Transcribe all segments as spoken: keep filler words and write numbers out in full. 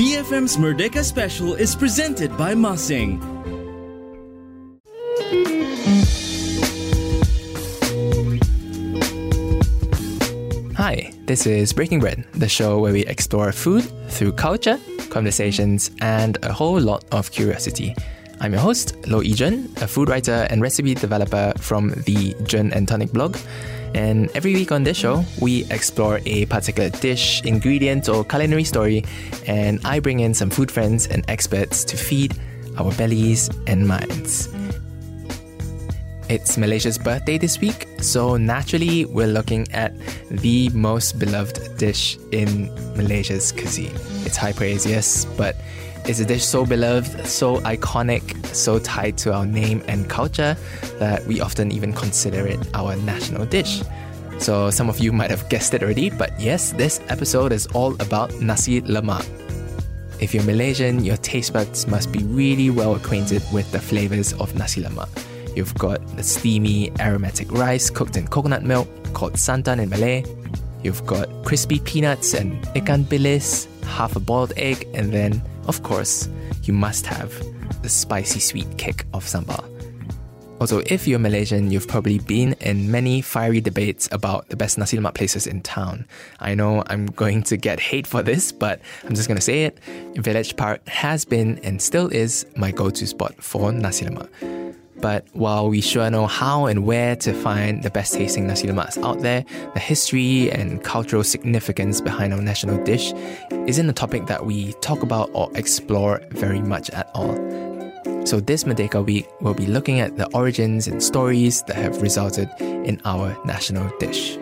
B F M's Merdeka Special is presented by Masing. Hi, this is Breaking Bread, the show where we explore food through culture, conversations, and a whole lot of curiosity. I'm your host, Lo Yi-Jun, a food writer and recipe developer from the Jun and Tonic blog. And every week on this show, we explore a particular dish, ingredient, or culinary story, and I bring in some food friends and experts to feed our bellies and minds. It's Malaysia's birthday this week, so naturally we're looking at the most beloved dish in Malaysia's cuisine. It's high praise, yes, but it's a dish so beloved, so iconic, so tied to our name and culture that we often even consider it our national dish. So some of you might have guessed it already, but yes, this episode is all about nasi lemak. If you're Malaysian, your taste buds must be really well acquainted with the flavors of nasi lemak. You've got the steamy, aromatic rice cooked in coconut milk, called santan in Malay. You've got crispy peanuts and ikan bilis, half a boiled egg, and then, of course, you must have the spicy sweet kick of sambal. Also, if you're Malaysian, you've probably been in many fiery debates about the best nasi lemak places in town. I know I'm going to get hate for this, but I'm just going to say it. Village Park has been and still is my go-to spot for nasi lemak. But while we sure know how and where to find the best tasting nasi lemaks out there, the history and cultural significance behind our national dish isn't a topic that we talk about or explore very much at all. So this Merdeka Week, we'll be looking at the origins and stories that have resulted in our national dish.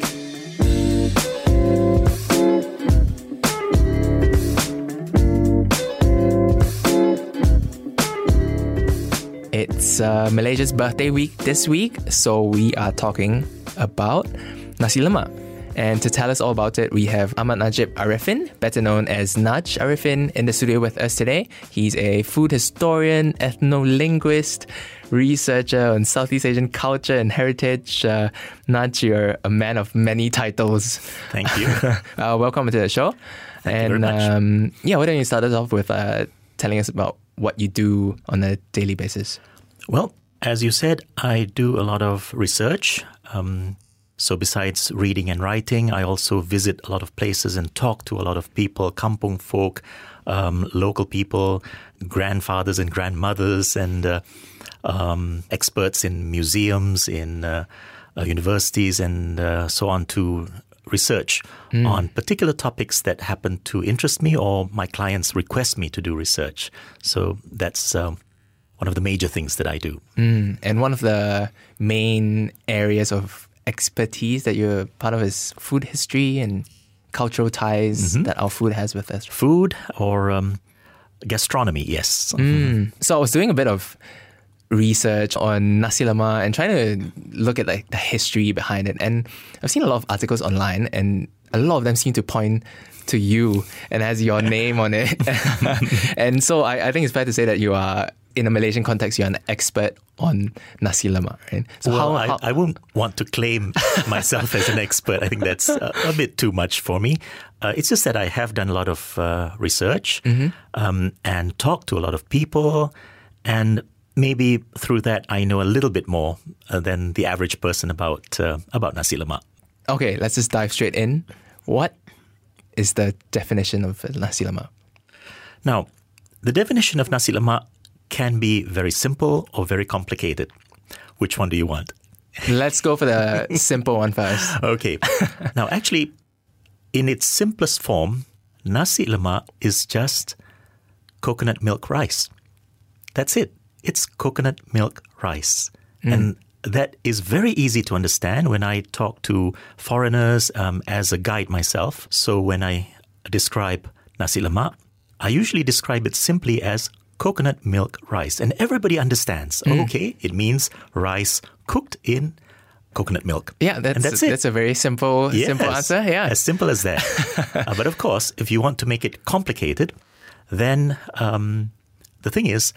It's uh, Malaysia's birthday week this week, so we are talking about nasi lemak. And to tell us all about it, we have Ahmad Najib Arifin, better known as Naj Arifin, in the studio with us today. He's a food historian, ethno-linguist, researcher on Southeast Asian culture and heritage. Uh, Naj, you're a man of many titles. Thank you. uh, welcome to the show. Thank and, you very much. Um, yeah, why don't you start us off with uh, telling us about what you do on a daily basis? Well, as you said, I do a lot of research. Um, so besides reading and writing, I also visit a lot of places and talk to a lot of people, kampung folk, um, local people, grandfathers and grandmothers, and uh, um, experts in museums, in uh, uh, universities, and uh, so on to research mm. on particular topics that happen to interest me or my clients request me to do research. So that's um, one of the major things that I do. Mm. And one of the main areas of expertise that you're part of is food history and cultural ties mm-hmm. that our food has with us. Food or um, gastronomy, yes. Mm. So I was doing a bit of research on nasi lemak and trying to look at like the history behind it, and I've seen a lot of articles online, and a lot of them seem to point to you and has your name on it. And so I, I think it's fair to say that you are, in a Malaysian context, you're an expert on nasi lemak, right? So well, how, how I, I won't want to claim myself as an expert. I think that's a, a bit too much for me. Uh, it's just that I have done a lot of uh, research mm-hmm. um, and talked to a lot of people, and maybe through that I know a little bit more uh, than the average person about uh, about nasi lemak. Okay, let's just dive straight in. What is the definition of nasi lemak? Now, the definition of nasi lemak can be very simple or very complicated. Which one do you want? Let's go for the simple one first. Okay. Now, actually, in its simplest form, nasi lemak is just coconut milk rice. That's it. It's coconut milk rice. Mm. And that is very easy to understand when I talk to foreigners um, as a guide myself. So when I describe nasi lemak, I usually describe it simply as coconut milk rice. And everybody understands, mm. okay, it means rice cooked in coconut milk. Yeah, that's, and that's it. That's a very simple, yes, simple answer. Yeah, as simple as that. uh, but of course, if you want to make it complicated, then um, the thing is,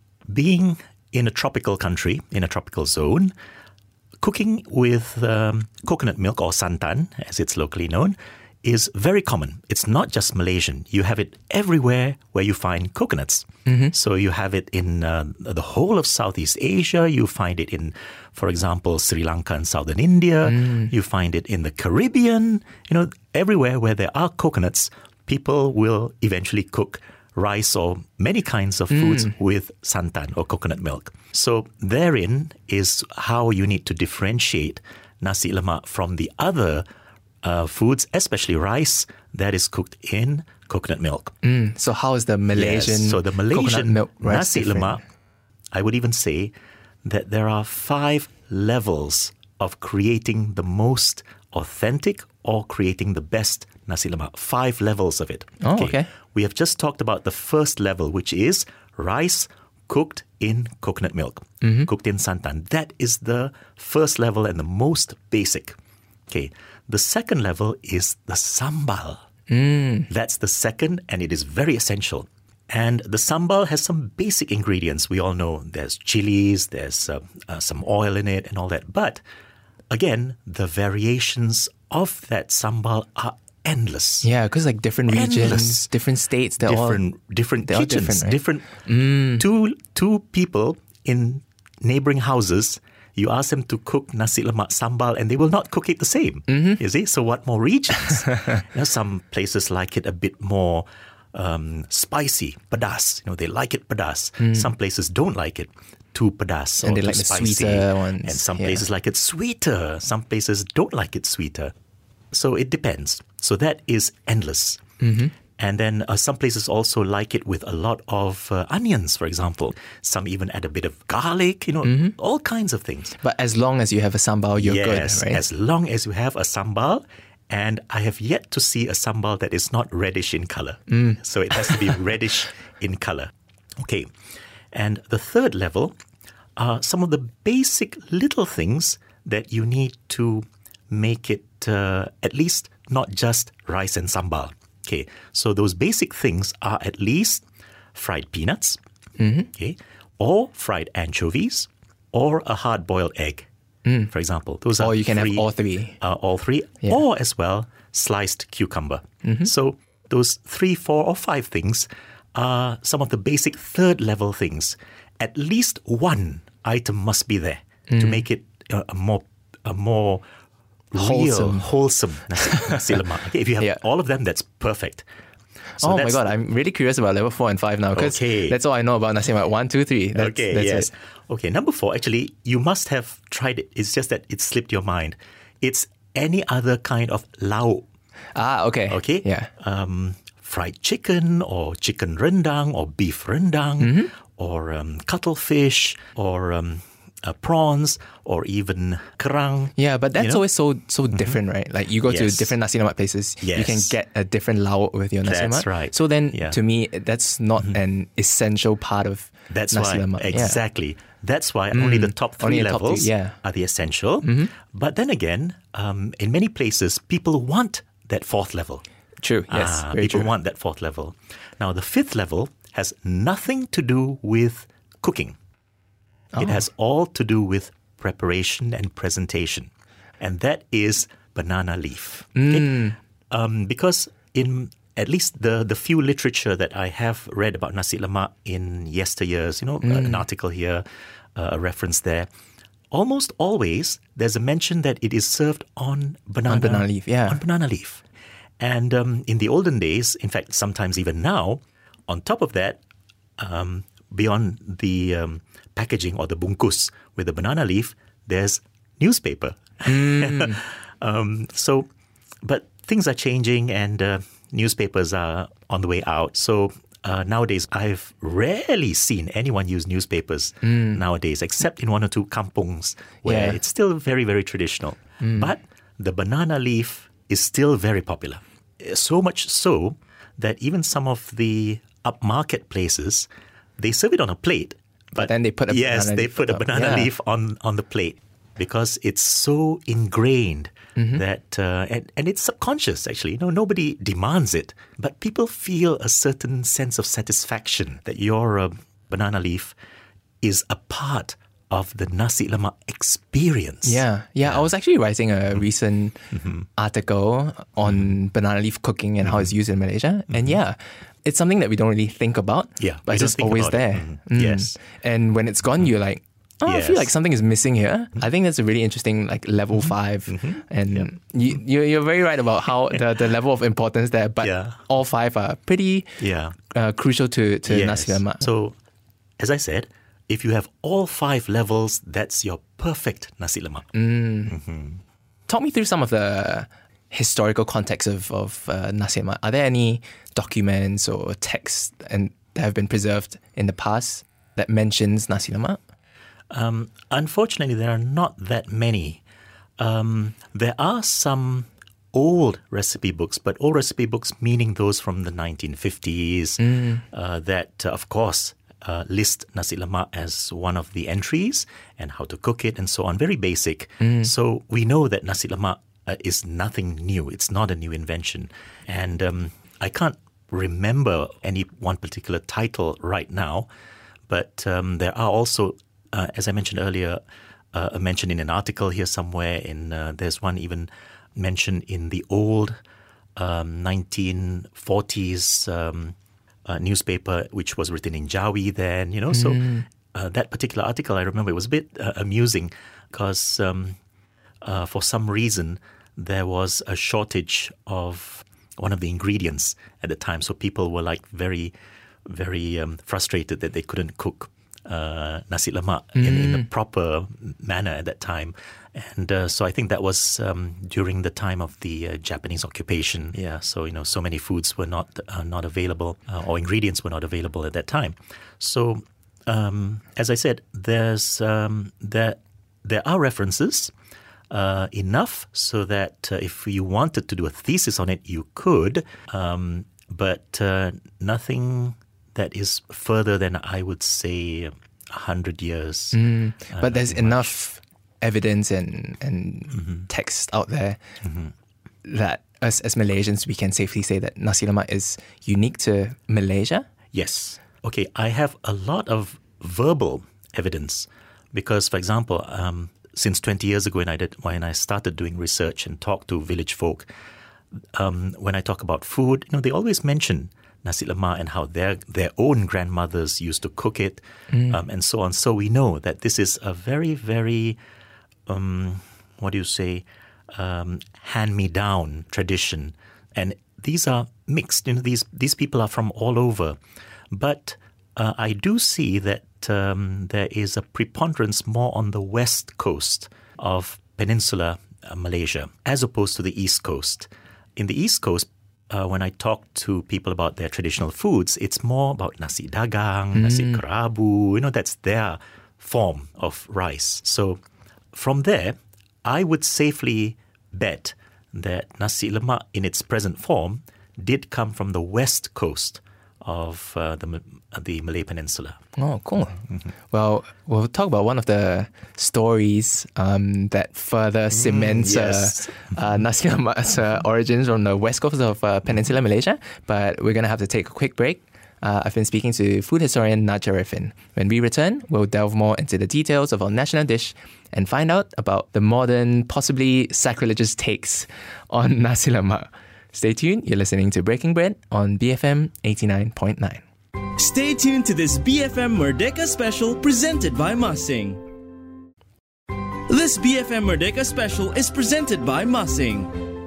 being in a tropical country, in a tropical zone, cooking with um, coconut milk or santan, as it's locally known, is very common. It's not just Malaysian. You have it everywhere where you find coconuts. Mm-hmm. So you have it in uh, the whole of Southeast Asia. You find it in, for example, Sri Lanka and Southern India. Mm. You find it in the Caribbean. You know, everywhere where there are coconuts, people will eventually cook rice or many kinds of foods mm. with santan or coconut milk. So therein is how you need to differentiate nasi lemak from the other Uh, foods, especially rice, that is cooked in coconut milk. Mm, so how is the Malaysian yes, so the Malaysian milk rice nasi different? lemak, I would even say that there are five levels of creating the most authentic or creating the best nasi lemak. Five levels of it. Oh, okay. okay. We have just talked about the first level, which is rice cooked in coconut milk, mm-hmm. cooked in santan. That is the first level and the most basic. Okay. The second level is the sambal. Mm. That's the second, and it is very essential. And the sambal has some basic ingredients. We all know there's chilies, there's uh, uh, some oil in it and all that. But again, the variations of that sambal are endless. Yeah, because like different regions, endless. different states, they're different, all different they're kitchens, all different. Right? different mm. two, two people in neighboring houses. You ask them to cook nasi lemak sambal and they will not cook it the same. Mm-hmm. You see? So what more regions? You know, some places like it a bit more um, spicy, pedas. You know, they like it pedas. Mm. Some places don't like it too pedas and or they too like spicy. The sweeter ones. And some yeah. places like it sweeter. Some places don't like it sweeter. So it depends. So that is endless. Mm-hmm. And then uh, some places also like it with a lot of uh, onions, for example. Some even add a bit of garlic, you know, mm-hmm. all kinds of things. But as long as you have a sambal, you're yes, good, right? As long as you have a sambal. And I have yet to see a sambal that is not reddish in color. Mm. So it has to be reddish in color. Okay. And the third level are some of the basic little things that you need to make it uh, at least not just rice and sambal. Okay, so those basic things are at least fried peanuts, mm-hmm. okay, or fried anchovies, or a hard-boiled egg, mm. for example. Those or are you can three, have all three. Uh, all three, yeah. or as well, sliced cucumber. Mm-hmm. So those three, four, or five things are some of the basic third-level things. At least one item must be there mm. to make it a, a more a more wholesome, real, wholesome nasi lemak. Okay, if you have yeah. all of them, that's perfect. So oh that's, my God, I'm really curious about level four and five now because okay. that's all I know about nasi lemak. One, two, three. That's, okay, that's yes. it. Okay, number four, actually, you must have tried it. It's just that it slipped your mind. It's any other kind of lauk. Ah, okay. Okay? Yeah. Um, fried chicken or chicken rendang or beef rendang mm-hmm. or um, cuttlefish or um, uh, prawns or even kerang. Yeah, but that's you know? always so so different, mm-hmm. right? Like you go yes. to different nasi lemak places, yes. you can get a different lauk with your nasi lemak. That's right. So then, yeah. to me, that's not mm-hmm. an essential part of that's nasi why, lemak. Exactly. Yeah. That's why mm. only the top three only levels top two, yeah. are the essential. Mm-hmm. But then again, um, in many places, people want that fourth level. True, yes. Ah, very people true. want that fourth level. Now, the fifth level has nothing to do with cooking. Oh. It has all to do with preparation and presentation. And that is banana leaf. Mm. Okay? Um, because in at least the, the few literature that I have read about nasi lemak in yesteryears, you know, mm. an article here, uh, a reference there, almost always there's a mention that it is served on banana, on banana leaf. Yeah. On banana leaf. And um, in the olden days, in fact, sometimes even now, on top of that, um, beyond the um, packaging or the bungkus with the banana leaf, there's newspaper. Mm. um, so, but things are changing and uh, newspapers are on the way out. So uh, nowadays, I've rarely seen anyone use newspapers mm. nowadays, except in one or two kampungs where yeah. it's still very, very traditional. Mm. But the banana leaf is still very popular. So much so that even some of the upmarket places, they serve it on a plate. But, but then they put a yes, banana they leaf put a banana yeah. leaf on, on the plate because it's so ingrained mm-hmm. that uh, and, and it's subconscious actually. You know, nobody demands it, but people feel a certain sense of satisfaction that your uh, banana leaf is a part of the nasi lemak experience. Yeah, yeah. I was actually writing a recent mm-hmm. article on mm-hmm. banana leaf cooking and mm-hmm. how it's used in Malaysia. Mm-hmm. And yeah, it's something that we don't really think about. Yeah, but it's just always there. It. Mm-hmm. Mm. Yes. And when it's gone, you're like, oh, yes. I feel like something is missing here. Mm-hmm. I think that's a really interesting like level mm-hmm. five. Mm-hmm. And yeah. you, you're, you're very right about how the, the level of importance there. But yeah. all five are pretty yeah. uh, crucial to, to yes. nasi lemak. So, as I said, if you have all five levels, that's your perfect nasi lemak. Mm. Mm-hmm. Talk me through some of the historical context of, of uh, nasi lemak. Are there any documents or texts and that have been preserved in the past that mentions nasi lemak? Um, unfortunately, there are not that many. Um, there are some old recipe books, but old recipe books meaning those from the nineteen fifties mm. uh, that, uh, of course, uh, list nasi lemak as one of the entries and how to cook it and so on. Very basic. Mm. So we know that nasi lemak uh, is nothing new. It's not a new invention. And um, I can't remember any one particular title right now, but um, there are also Uh, as I mentioned earlier, uh, mentioned in an article here somewhere, in uh, there's one even mentioned in the old um, nineteen forties um, uh, newspaper, which was written in Jawi then, you know. Mm. So uh, that particular article, I remember, it was a bit uh, amusing because um, uh, for some reason there was a shortage of one of the ingredients at the time. So people were like very, very um, frustrated that they couldn't cook Uh, nasi lemak mm. in, in the proper manner at that time. And uh, so I think that was um, during the time of the uh, Japanese occupation. Yeah, so, you know, so many foods were not uh, not available uh, or ingredients were not available at that time. So, um, as I said, there's um, there, there are references uh, enough so that uh, if you wanted to do a thesis on it, you could, um, but uh, nothing that is further than, I would say, a hundred years. Mm, uh, but there's much. enough evidence and, and mm-hmm. text out there mm-hmm. that us as Malaysians, we can safely say that nasi lemak is unique to Malaysia? Yes. Okay, I have a lot of verbal evidence because, for example, um, since twenty years ago when I, did, when I started doing research and talked to village folk, um, when I talk about food, you know, they always mention nasi lemak and how their their own grandmothers used to cook it mm. um, and so on. So we know that this is a very, very, um, what do you say, um, hand-me-down tradition. And these are mixed. You know, these, these people are from all over. But uh, I do see that um, there is a preponderance more on the west coast of peninsular uh, Malaysia as opposed to the east coast. In the east coast, Uh, when I talk to people about their traditional foods, it's more about nasi dagang, mm. nasi kerabu, you know, that's their form of rice. So from there, I would safely bet that nasi lemak in its present form did come from the west coast of uh, the the Malay Peninsula. Oh, cool. Mm-hmm. Well, we'll talk about one of the stories um, that further cements mm, yes. uh, uh, nasi lemak's uh, origins from the west coast of uh, Peninsular Malaysia. But we're going to have to take a quick break. Uh, I've been speaking to food historian Naj Arifin. When we return, we'll delve more into the details of our national dish and find out about the modern, possibly sacrilegious takes on nasi lemak. Stay tuned. You're listening to Breaking Bread on B F M eighty-nine point nine. Stay tuned to this B F M Merdeka special presented by Masing. This B F M Merdeka special is presented by Masing.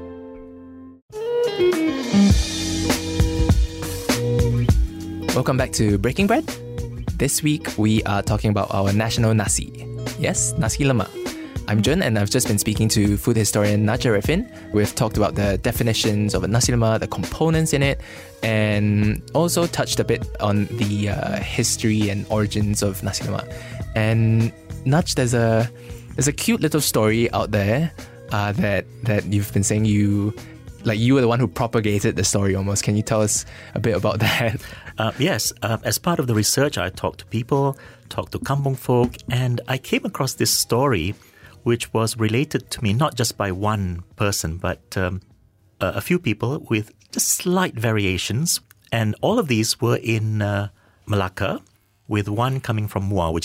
Welcome back to Breaking Bread. This week we are talking about our national nasi. Yes, nasi lemak. I'm Jun and I've just been speaking to food historian Naj Arifin. We've talked about the definitions of a nasi lemak, the components in it, and also touched a bit on the uh, history and origins of nasi lemak. And Naj, there's a there's a cute little story out there uh, that that you've been saying you like you were the one who propagated the story almost. Can you tell us a bit about that? Uh, yes, uh, as part of the research, I talked to people, talked to kampung folk, and I came across this story which was related to me not just by one person, but um, a, a few people with just slight variations. And all of these were in uh, Malacca, with one coming from Muar, which is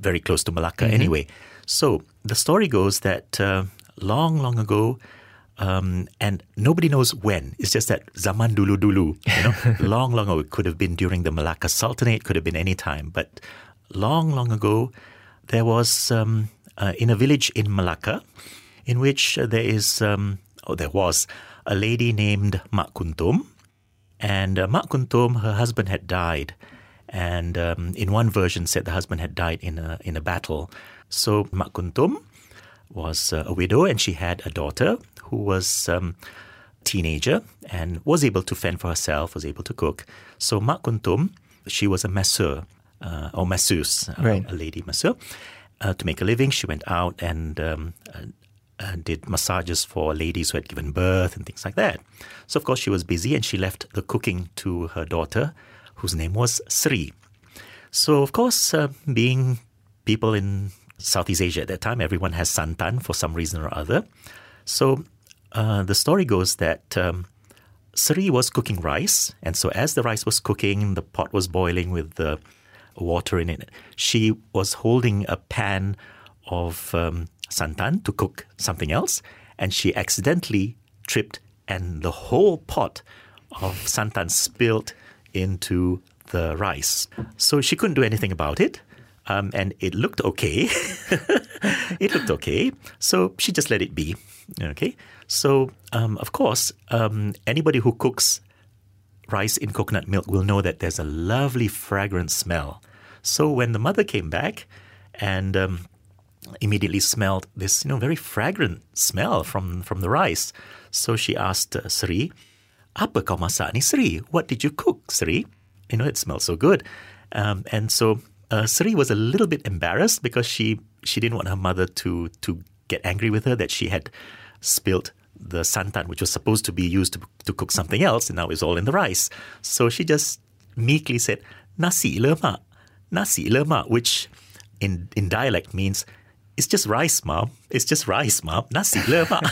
very close to Malacca mm-hmm. anyway. So the story goes that uh, long, long ago, um, and nobody knows when. It's just that zaman dulu dulu, you know, long, long ago. It could have been during the Malacca Sultanate, could have been any time. But long, long ago, there was um, uh, in a village in Malacca, in which uh, there is, um, oh, there was a lady named Mak Kuntum. And uh, Mak Kuntum, her husband had died. And um, in one version said the husband had died in a in a battle. So Mak Kuntum was uh, a widow, and she had a daughter who was um, a teenager and was able to fend for herself, was able to cook. So Mak Kuntum, she was a masseur, uh, or masseuse, uh, right. a lady masseur. Uh, to make a living, she went out and um, uh, uh, did massages for ladies who had given birth and things like that. So of course she was busy, and she left the cooking to her daughter, whose name was Sri. So, of course, uh, being people in Southeast Asia at that time, everyone has santan for some reason or other. So, uh, the story goes that um, Sri was cooking rice. And so as the rice was cooking, the pot was boiling with the water in it. She was holding a pan of um, santan to cook something else. And she accidentally tripped, and the whole pot of santan spilled into the rice. So she couldn't do anything about it. Um, and it looked okay. It looked okay. So she just let it be. Okay. So, um, of course, um, anybody who cooks rice in coconut milk will know that there's a lovely fragrant smell. So when the mother came back and um, immediately smelled this, you know, very fragrant smell from, from the rice. So she asked uh, Sri, "Apa kau masak ni, Sri? What did you cook, Sri? You know, it smells so good." Um, and so uh, Sri was a little bit embarrassed because she she didn't want her mother to to get angry with her that she had spilled the santan, which was supposed to be used to, to cook something else, and now it's all in the rice. So she just meekly said, "Nasi lemak, nasi lemak," which in in dialect means, "It's just rice, Mom. It's just rice, Mom. Nasi lemak."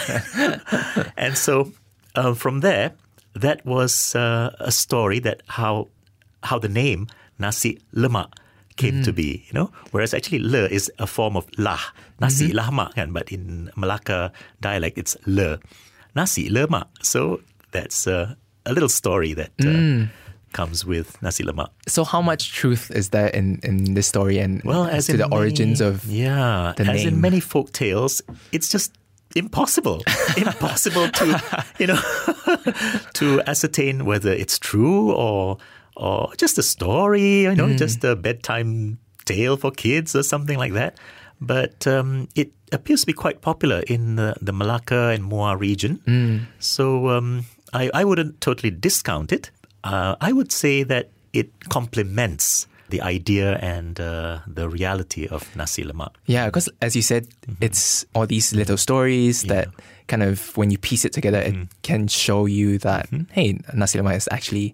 And so uh, from there, that was uh, a story that how how the name nasi lemak came mm. to be, you know. Whereas actually le is a form of lah, nasi mm-hmm. lemak, kan? But in Malacca dialect it's le, nasi lemak. So that's uh, a little story that uh, mm. comes with nasi lemak. So how much truth is there in, in this story and well, as to in the many, origins of yeah, the as name? in many folk tales, it's just impossible, impossible to you know to ascertain whether it's true or or just a story, you know, mm. just a bedtime tale for kids or something like that. But um, it appears to be quite popular in the, the Malacca and Muar region. Mm. So um, I, I wouldn't totally discount it. Uh, I would say that it complements the idea and uh, the reality of nasi lemak. Yeah, because as you said, mm-hmm. it's all these little stories yeah. that kind of, when you piece it together, mm-hmm. it can show you that, mm-hmm. hey, nasi lemak is actually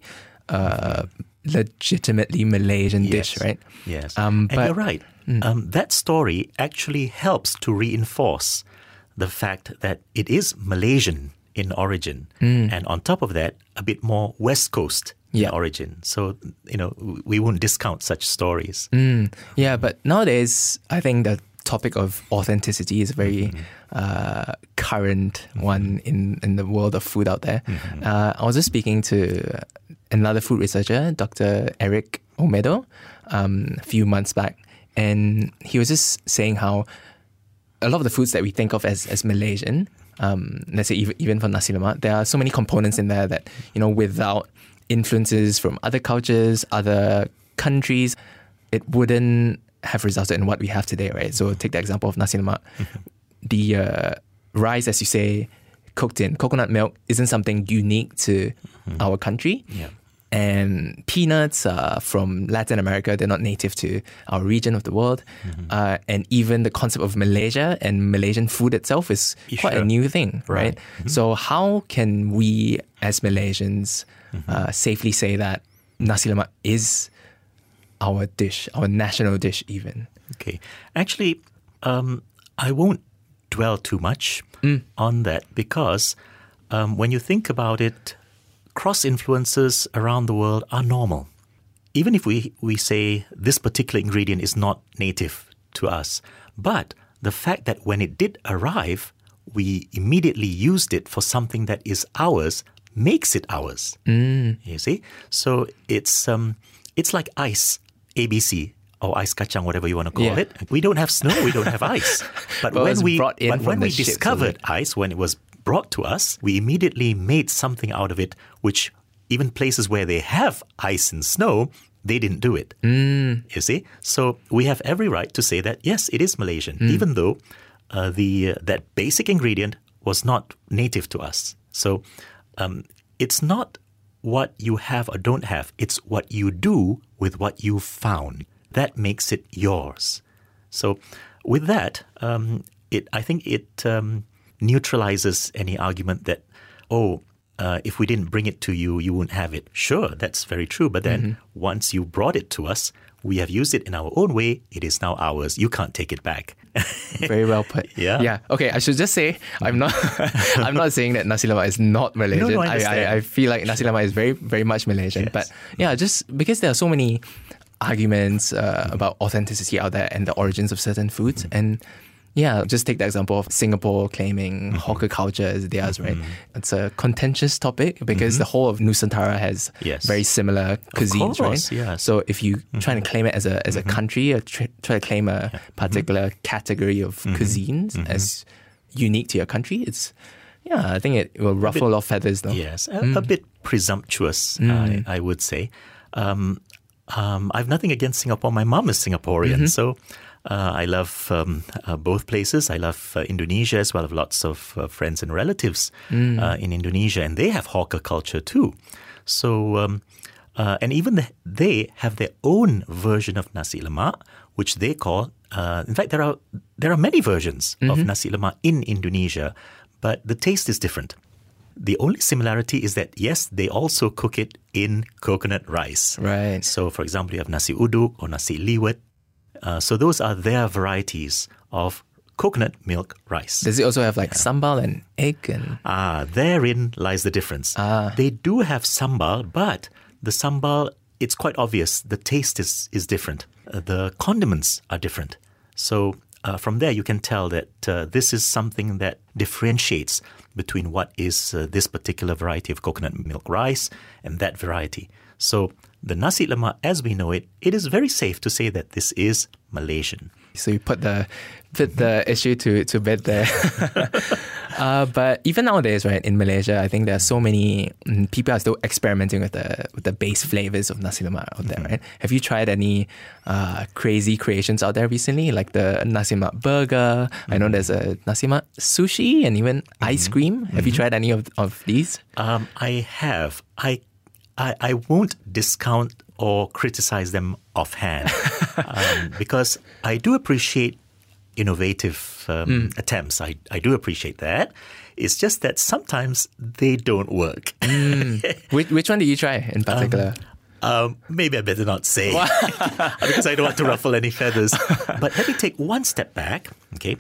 a legitimately Malaysian yes. dish, right? Yes. Um, and but, you're right. Mm. Um, that story actually helps to reinforce the fact that it is Malaysian in origin. Mm. And on top of that, a bit more West Coast yeah. in origin. So, you know, we won't discount such stories. Mm. Yeah, but nowadays, I think the topic of authenticity is a very mm-hmm. uh, current mm-hmm. one in, in the world of food out there. Mm-hmm. Uh, I was just speaking to another food researcher, Doctor Eric Omedo, um, a few months back. And he was just saying how a lot of the foods that we think of as, as Malaysian, um, let's say even, even for nasi lemak, there are so many components in there that, you know, without influences from other cultures, other countries, it wouldn't have resulted in what we have today, right? So take the example of nasi lemak. Mm-hmm. The uh, rice, as you say, cooked in coconut milk isn't something unique to mm-hmm. our country. Yeah. And peanuts are from Latin America. They're not native to our region of the world. Mm-hmm. Uh, and even the concept of Malaysia and Malaysian food itself is you quite sure? a new thing, right? right? Mm-hmm. So how can we as Malaysians mm-hmm. uh, safely say that nasi lemak is our dish, our national dish even? Okay. Actually, um, I won't dwell too much mm. on that because um, when you think about it, cross-influences around the world are normal. Even if we, we say this particular ingredient is not native to us. But the fact that when it did arrive, we immediately used it for something that is ours makes it ours. Mm. You see? So it's um, it's like ice, A B C, or ice kacang, whatever you want to call Yeah. it. We don't have snow, we don't have ice. But, But it was when we brought in but from when the we ships, discovered wasn't ice, when it was brought to us, we immediately made something out of it, which even places where they have ice and snow, they didn't do it. Mm. You see? So we have every right to say that, yes, it is Malaysian, Mm. even though uh, the uh, that basic ingredient was not native to us. So um, it's not what you have or don't have. It's what you do with what you found. That makes it yours. So with that, um, it I think it um, neutralizes any argument that, oh, uh, if we didn't bring it to you, you wouldn't have it. Sure, that's very true. But then Mm-hmm. once you brought it to us, we have used it in our own way. It is now ours. You can't take it back. Very well put. Yeah. Yeah. Okay. I should just say I'm not. I'm not saying that nasi lemak is not Malaysian. No, no, I I, understand. I I feel like nasi lemak is very very much Malaysian. Yes. But yeah, just because there are so many arguments uh, about authenticity out there and the origins of certain foods, and yeah, just take the example of Singapore claiming hawker culture as theirs, right? It's a contentious topic because the whole of Nusantara has Yes. very similar cuisines, course, right? yes. So if you try to claim it as a as a country, or try, try to claim a particular category of cuisines as unique to your country, it's yeah, I think it will ruffle a lot of feathers, though. Yes, a, a bit presumptuous, I, I would say. Um, um, I have nothing against Singapore. My mom is Singaporean, so uh, I love um, uh, both places. I love uh, Indonesia as well. I have lots of uh, friends and relatives uh, in Indonesia, and they have hawker culture too. So, um, uh, and even the, they have their own version of nasi lemak, which they call. Uh, in fact, there are there are many versions of nasi lemak in Indonesia, but the taste is different. The only similarity is that, yes, they also cook it in coconut rice. Right. So, for example, you have nasi uduk or nasi liwet. Uh, so those are their varieties of coconut milk rice. Does it also have like sambal and egg and Ah, therein lies the difference. Ah. They do have sambal, but the sambal, it's quite obvious. The taste is, is different. Uh, the condiments are different. So uh, from there, you can tell that uh, this is something that differentiates between what is uh, this particular variety of coconut milk rice and that variety. So the nasi lemak, as we know it, it is very safe to say that this is Malaysian. so you put the put the issue to to bed there. uh, but even nowadays, right, in Malaysia, I think there are so many mm, people are still experimenting with the with the base flavors of nasi lemak out there, right? Have you tried any uh, crazy creations out there recently, like the nasi lemak burger? I know there's a nasi lemak sushi and even ice cream. Have you tried any of of these? Um, I have. I, I I won't discount or criticize them offhand um, because I do appreciate innovative um, attempts. I, I do appreciate that. It's just that sometimes they don't work. Which which one did you try in particular? Um, maybe I better not say because I don't want to ruffle any feathers. But let me take one step back, okay?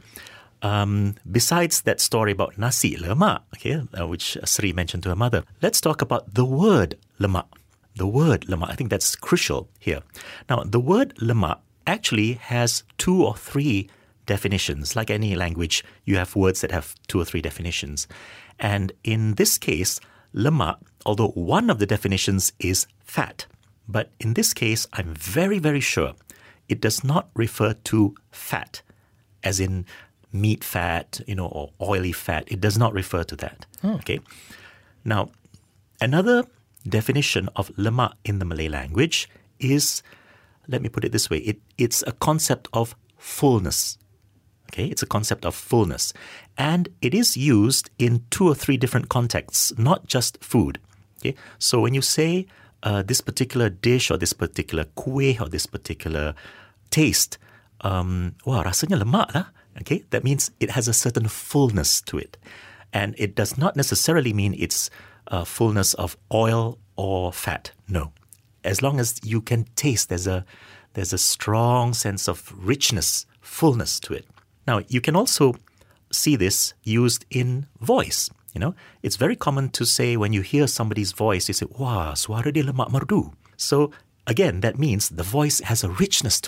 Um, besides that story about nasi lemak, okay, uh, which Sri mentioned to her mother, let's talk about the word lemak. The word lemak, I think that's crucial here. Now, the word lemak actually has two or three definitions. Like any language, you have words that have two or three definitions. And in this case, lemak, although one of the definitions is fat, but in this case, I'm very, very sure it does not refer to fat, as in meat fat, you know, or oily fat. It does not refer to that. Okay. Now, another definition of lemak in the Malay language is, let me put it this way, it, it's a concept of fullness. Okay, it's a concept of fullness. And it is used in two or three different contexts, not just food. Okay, so when you say uh, this particular dish or this particular kueh or this particular taste, um, wah, rasanya lemak lah. Okay, that means it has a certain fullness to it. And it does not necessarily mean it's uh, fullness of oil or fat. No. As long as you can taste, there's a there's a strong sense of richness, fullness to it. Now, you can also see this used in voice. You know, it's very common to say when you hear somebody's voice, you say, "Wah, suara dia lemak merdu." So again, that means the voice has a richness to it.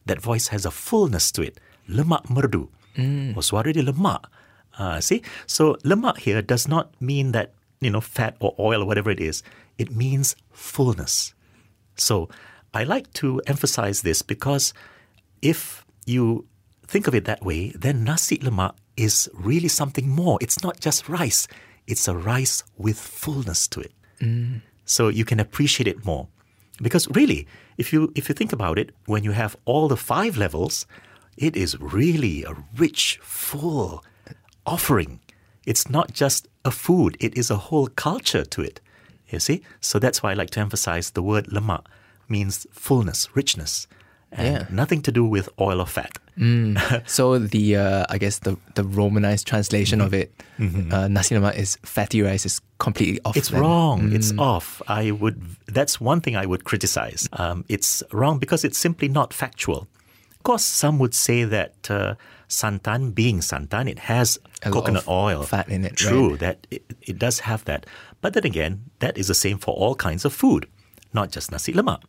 That voice has a fullness to it. Lemak merdu. Mm. Oh, suara dia lemak. Uh, see? So lemak here does not mean that, you know, fat or oil or whatever it is. It means fullness. So I like to emphasize this because if you think of it that way, then nasi lemak is really something more. It's not just rice. It's a rice with fullness to it. Mm. So you can appreciate it more. Because really, if you if you think about it, when you have all the five levels, it is really a rich, full offering. It's not just a food. It is a whole culture to it. You see? So that's why I like to emphasize the word lemak means fullness, richness, and yeah. nothing to do with oil or fat. Mm. So the, uh, I guess the, the Romanized translation mm-hmm. of it, mm-hmm. uh, nasi lemak is fatty rice is completely off. It's then. wrong. Mm. It's off. I would, that's one thing I would criticize. Um, it's wrong because it's simply not factual. Of course, some would say that uh, santan, being santan, it has A coconut oil. Fat in it. True, right? that it, it does have that. But then again, that is the same for all kinds of food, not just nasi lemak.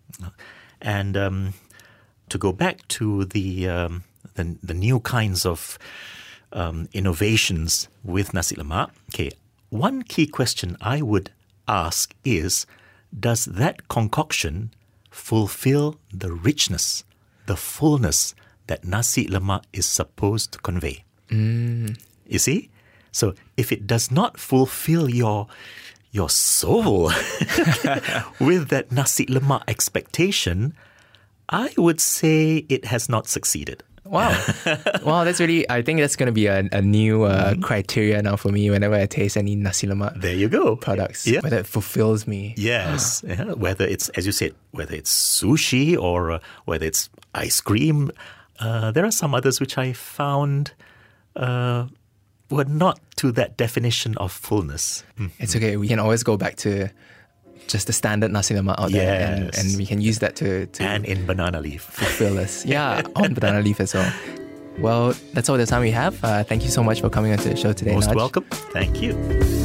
And um, to go back to the um, the, the new kinds of um, innovations with nasi lemak, okay, one key question I would ask is, does that concoction fulfill the richness, the fullness that nasi lemak is supposed to convey? Mm. You see? So if it does not fulfill your your soul with that nasi lemak expectation, I would say it has not succeeded. Wow. Wow, that's really, I think that's going to be a, a new uh, mm-hmm. criteria now for me whenever I taste any nasi lemak there you go. products, yeah. whether it fulfills me. Yes. yeah. Whether it's, as you said, whether it's sushi or uh, whether it's ice cream. Uh, there are some others which I found uh, were not to that definition of fullness. Mm-hmm. It's okay. We can always go back to just the standard nasi lemak out yes. there, and, and we can use that to, to and in banana leaf fulfill us. Yeah, on banana leaf as well. Well, that's all the time we have. Uh, thank you so much for coming onto the show today. Most Naj. welcome. Thank you.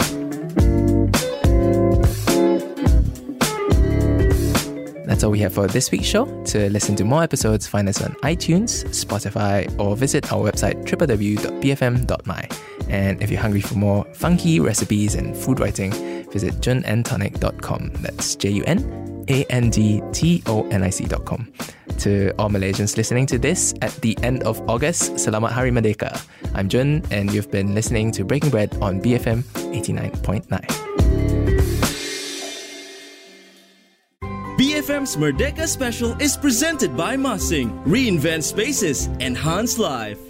That's all we have for this week's show. To listen to more episodes, find us on iTunes, Spotify, or visit our website w w w dot b f m dot m y. And if you're hungry for more funky recipes and food writing, visit jun and tonic dot com. That's J U N A N D T O N I C dot com. To all Malaysians listening to this at the end of August, Selamat Hari Merdeka. I'm Jun, and you've been listening to Breaking Bread on B F M eighty-nine point nine. B F M's Merdeka Special is presented by Masing. Reinvent spaces, enhance life.